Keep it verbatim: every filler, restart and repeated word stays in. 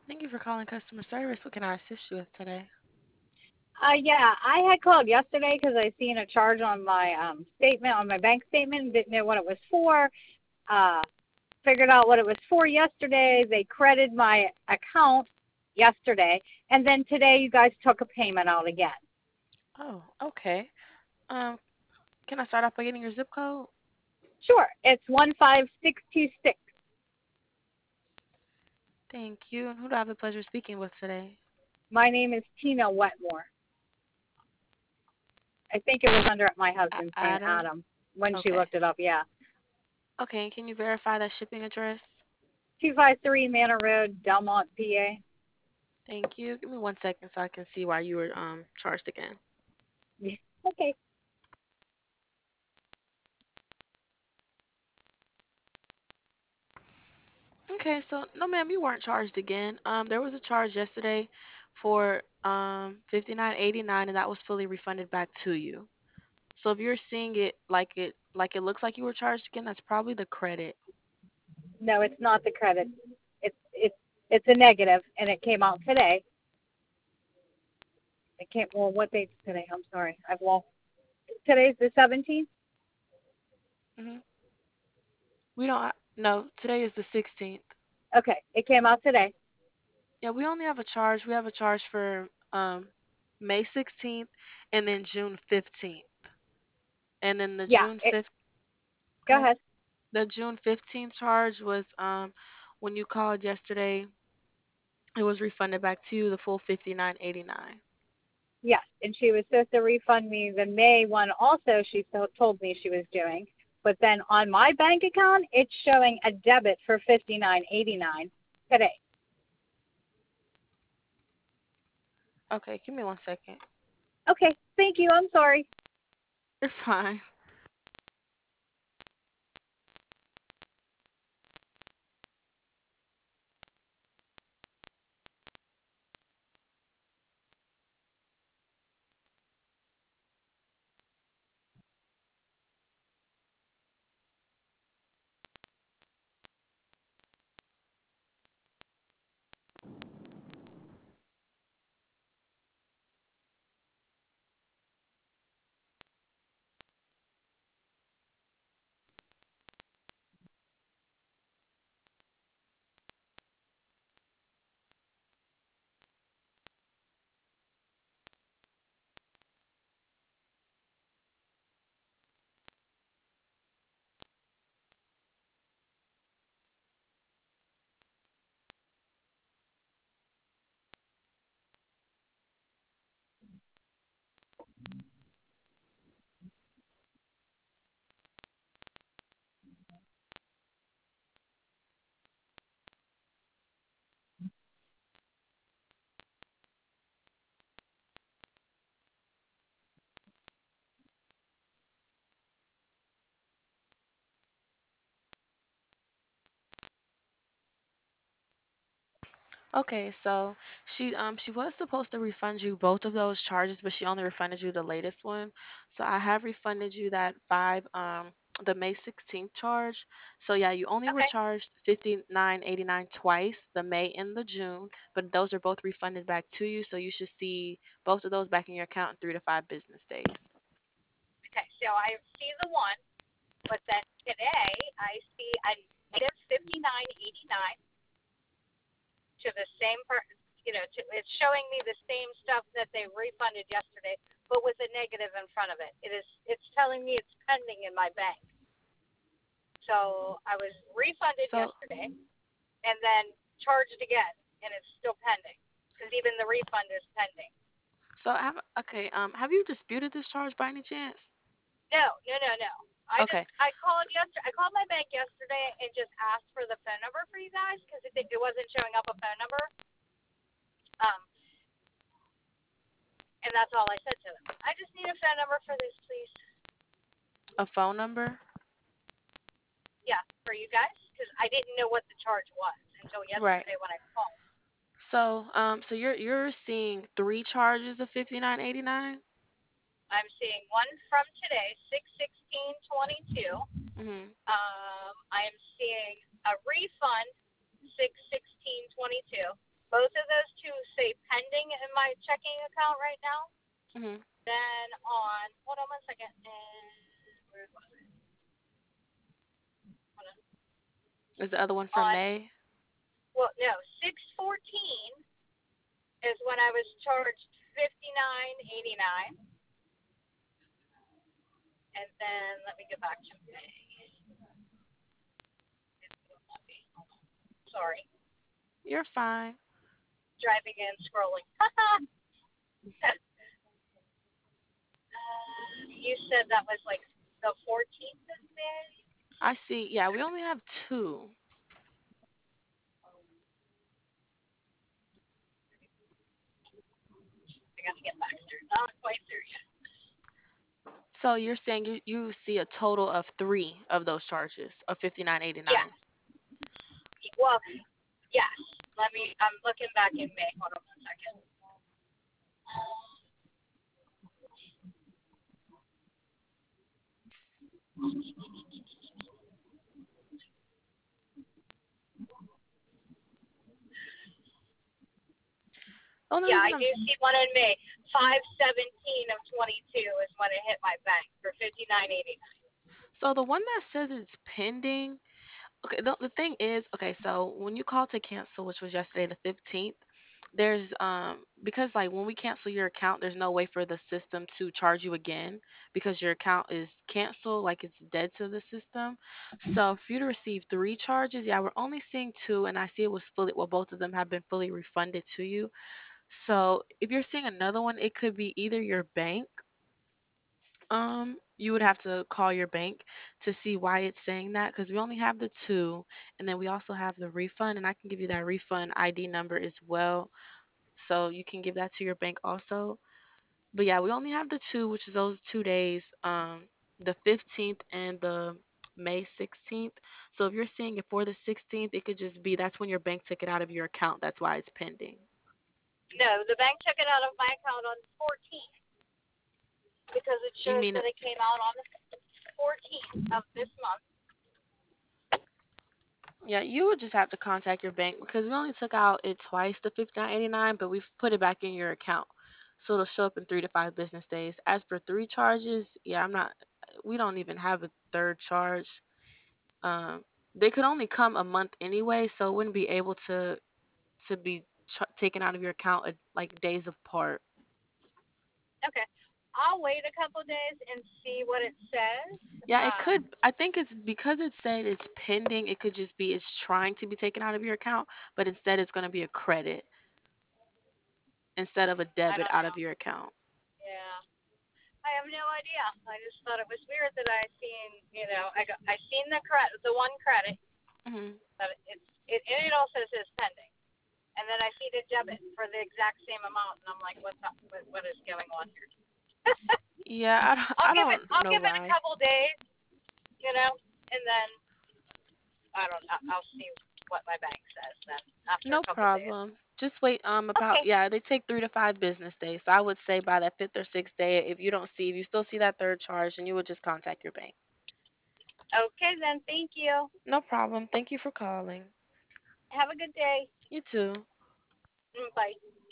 Thank you for calling customer service. What can I assist you with today? Uh, yeah, I had called yesterday because I seen a charge on my um statement on my bank statement. Didn't know what it was for. Uh, Figured out what it was for yesterday. They credited my account yesterday, and then today you guys took a payment out again. Oh, okay. Um, can I start off by getting your zip code? Sure, it's one five six two six. Thank you. And who do I have the pleasure of speaking with today? My name is Tina Wetmore. I think it was under my A- husband's name, Adam. Adam, when she Okay. looked it up. Yeah, Okay. And can you verify that shipping address? two five three Manor Road, Delmont, P A. Thank you. Give me one second so I can see why you were um charged again. Okay. Okay. So no, ma'am, you weren't charged again. Um, there was a charge yesterday for um fifty nine eighty nine, and that was fully refunded back to you. So if you're seeing it like it like it looks like you were charged again, that's probably the credit. No, it's not the credit. It's it's it's a negative, and it came out today. It came. Well, what date's today? I'm sorry. I've lost. Today's the seventeenth. hmm We don't. No, today is the sixteenth. Okay, it came out today. Yeah, we only have a charge. We have a charge for um May sixteenth and then June fifteenth. And then the Yeah. June It. fifth. Go Okay. ahead. The June fifteenth charge was um when you called yesterday, it was refunded back to you the full fifty nine eighty nine. Yes, and she was supposed to refund me the May one. Also, she still told me she was doing. But then on my bank account, it's showing a debit for fifty nine eighty nine today. Okay, give me one second. Okay. Thank you. I'm sorry. You're fine. Okay, so she um she was supposed to refund you both of those charges, but she only refunded you the latest one. So I have refunded you that five um the May sixteenth charge. So yeah, you only were Okay. charged fifty nine eighty nine twice, the May and the June, but those are both refunded back to you. So you should see both of those back in your account in three to five business days. Okay. So I see the one, but then today I see a negative fifty nine eighty nine to the same per, you know, to, it's showing me the same stuff that they refunded yesterday, but with a negative in front of it. It is, it's telling me it's pending in my bank. So I was refunded So yesterday and then charged again, and it's still pending because even the refund is pending. so I have okay um have you disputed this charge by any chance? No, no, no, no. I just Okay. I called yesterday. I called my bank yesterday and just asked for the phone number for you guys because it, it wasn't showing up a phone number. Um, and that's all I said to them. I just need a phone number for this, please. A phone number? Yeah, for you guys, because I didn't know what the charge was until Right. yesterday when I called. So, um, so you're you're seeing three charges of fifty nine eighty nine. I'm seeing one from today, six sixteen twenty two. Mhm. Um, I am seeing a refund, six sixteen twenty two, both of those two say pending in my checking account right now. Hmm. Then on, hold on one second. And where was it? Hold on. Is the other one from On, May? well, no, six fourteen is when I was charged fifty nine eighty nine, and then let me get back to May. Sorry, You're fine. driving and scrolling. uh, you said that was like the fourteenth of May. I see. Yeah, we only have two. I got to get back there. Not quite there yet. So you're saying you, you see a total of three of those charges of Yeah. fifty nine eighty nine. Well, yes. Let me. I'm looking back in May. Hold on one second. The only Yeah, reason I I'm do see one in May. Five seventeen of twenty two is when it hit my bank for fifty nine eighty nine. so the one that says it's pending. Okay, the, the thing is, okay, so when you call to cancel, which was yesterday the fifteenth, there's um because like when we cancel your account, there's no way for the system to charge you again because your account is canceled, like it's dead to the system. So for you to receive three charges, yeah, we're only seeing two, and I see it was fully, well, both of them have been fully refunded to you. So if you're seeing another one, it could be either your bank. Um, you would have to call your bank to see why it's saying that because we only have the two, and then we also have the refund, and I can give you that refund I D number as well, so you can give that to your bank also. But yeah, we only have the two, which is those two days, um, the fifteenth and the May sixteenth. So if you're seeing it for the sixteenth, it could just be that's when your bank took it out of your account. That's why it's pending. No, the bank took it out of my account on fourteenth because it You shows mean that it came out on the fourteenth of this month. Yeah, you would just have to contact your bank because we only took out it twice, the fifty-nine eighty-nine, but we've put it back in your account. So it'll show up in three to five business days. As for three charges, yeah, I'm not, we don't even have a third charge. Um, they could only come a month anyway, so it wouldn't be able to to be ch- taken out of your account at like days apart. Okay. I'll wait a couple days and see what it says. Yeah, it Um, could. I think it's because it said it's pending. It could just be it's trying to be taken out of your account, but instead it's going to be a credit instead of a I debit don't out know. of your account. Yeah. I have no idea. I just thought it was weird that I seen, you know, I got, I seen the credit, the one credit, Hmm. but it's it and it also says pending, and then I see the debit for the exact same amount, and I'm like, what's up? What, what is going on here? Yeah, I don't, I'll I give it, don't I'll know give it a why. couple days, you know, and then I don't, I'll see what my bank says then after No a couple days. problem. Just wait. Um, about Okay, yeah, they take three to five business days. So I would say by that fifth or sixth day, if you don't see, if you still see that third charge, then you would just contact your bank. okay then. Thank you. No problem. Thank you for calling. Have a good day. You too. Mm, bye.